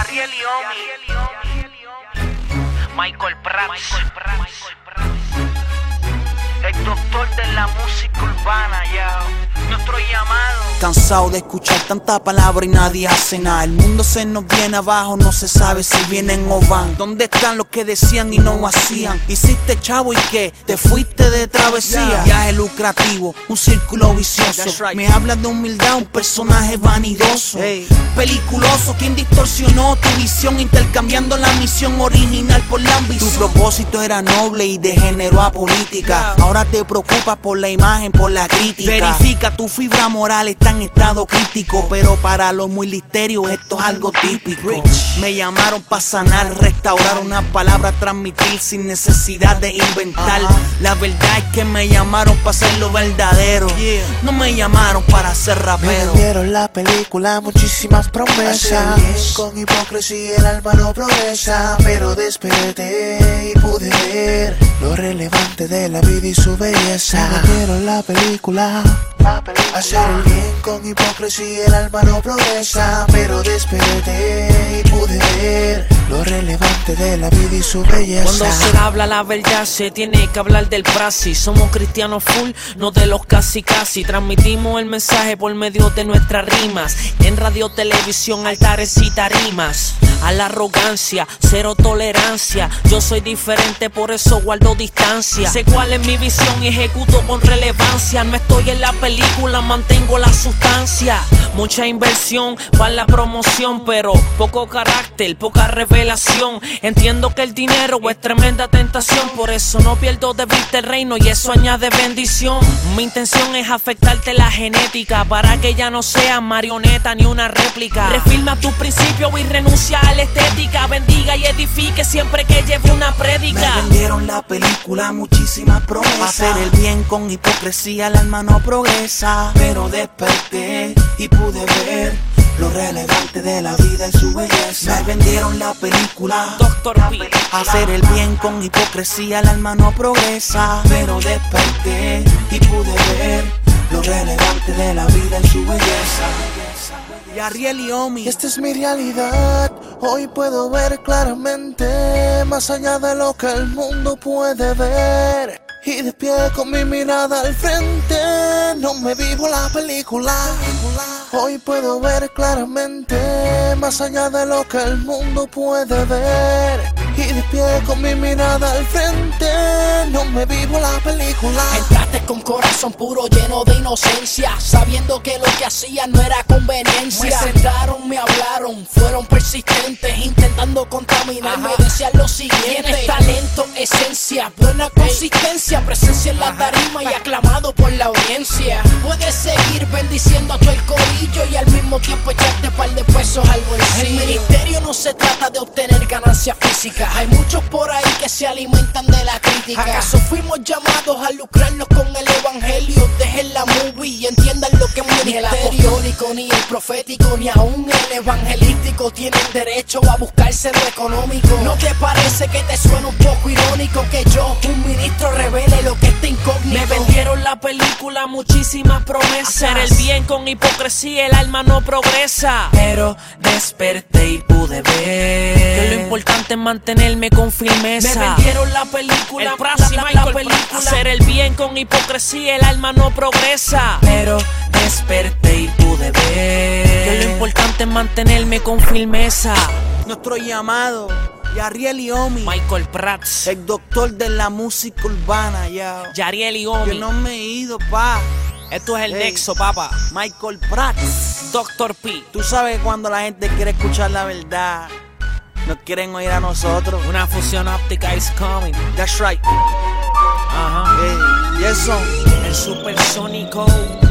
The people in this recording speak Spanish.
Yariel y Omi, Michael Prats, el doctor de la música urbana, ya. Nuestro llamado. Cansado de escuchar tanta palabra y nadie hace nada. El mundo se nos viene abajo, no se sabe si vienen o van. ¿Dónde están los que decían y no hacían? Hiciste chavo y qué, te fuiste de travesía. Viaje lucrativo, un círculo vicioso. Me hablas de humildad, un personaje vanidoso. Peliculoso, quien distorsionó tu visión, intercambiando la misión original por la ambición. Tu propósito era noble y degeneró a política. Ahora te preocupas por la imagen, por la crítica. Verifica, tu fibra moral está en estado crítico, pero para los muy listerios esto es algo típico. Me llamaron para sanar, restaurar una palabra, transmitir sin necesidad de inventar. La verdad es que me llamaron para ser lo verdadero, no me llamaron para ser rapero. Me vendieron la película, muchísimas promesas. Con hipocresía el alma no progresa, pero desperté y pude ver lo relevante de la vida y su belleza. Me vendieron la película. Hacer el bien con hipocresía el alma no progresa, pero desperté y pude ver lo relevante de la vida y su belleza. Cuando se habla la verdad se tiene que hablar del praxis. Somos cristianos full, no de los casi. Transmitimos el mensaje por medio de nuestras rimas. En radio, televisión, altares y tarimas. A la arrogancia, cero tolerancia. Yo soy diferente, por eso guardo distancia. Sé cuál es mi visión y ejecuto con relevancia. No estoy en la película, mantengo la sustancia. Mucha inversión para la promoción, pero poco carácter, poca revelación. Entiendo que el dinero es tremenda tentación, por eso no pierdo de vista el reino y eso añade bendición. Mi intención es afectarte la genética para que ya no seas marioneta ni una réplica. Refirma tus principios y renuncia a la estética. Bendiga y edifique siempre que lleve una prédica. Me vendieron la película, muchísimas promesas. Hacer el bien con hipocresía el alma no progresa, pero desperté y pude ver lo relevante de la vida y su belleza. Me vendieron la película, Dr. P. Hacer el bien con hipocresía el alma no progresa, pero desperté y pude ver lo relevante de la vida y su belleza. Yariel y Omi, esta es mi realidad. Hoy puedo ver claramente, más allá de lo que el mundo puede ver. Y de pie con mi mirada al frente, no me vivo la película. Hoy puedo ver claramente, más allá de lo que el mundo puede ver. Y de pie con mi mirada al frente, no me vivo la película. Entraste con corazón puro, lleno de inocencia, sabiendo que lo que hacían no era conveniencia. Me sentaron, me hablaron, fueron persistentes, intentando contaminarme. Decían lo siguiente: tienes talento, esencia, buena consistencia, presencia en la tarima y aclamado por la audiencia. Puedes seguir bendiciendo a todo el corillo y al mismo tiempo echarte par de pesos al bolsillo. El ministerio no se trata de obtener ganancias físicas, hay muchos por ahí que se alimentan de la crítica. ¿Acaso fuimos llamados a lucrarnos con el evangelio? Dejen la movie y entiendan lo que es ministerio. Ni el apostólico, ni el profético, ni aún el evangelístico tienen derecho a buscarse lo económico. ¿No te parece que te suena un poco irónico que yo, un ministro, revele lo que está incógnito? Me vendieron la película, muchísimas promesas. Hacer el bien con hipocresía el alma no progresa, pero desperté y pude ver que lo importante es mantenerme con firmeza. Me vendieron la película, la película. Hacer el bien con hipocresía el alma no progresa, pero desperté y pude ver que lo importante es mantenerme con firmeza. nuestro llamado. Yariel y Omi, Michael Prats, el doctor de la música urbana, ya. Yariel y Omi. Yo no me he ido, pa. Esto es el nexo, papá. Michael Prats, Dr. P. Tú sabes cuando la gente quiere escuchar la verdad, nos quieren oír a nosotros. Una fusión óptica is coming. That's right. Ajá. Y eso, el supersónico.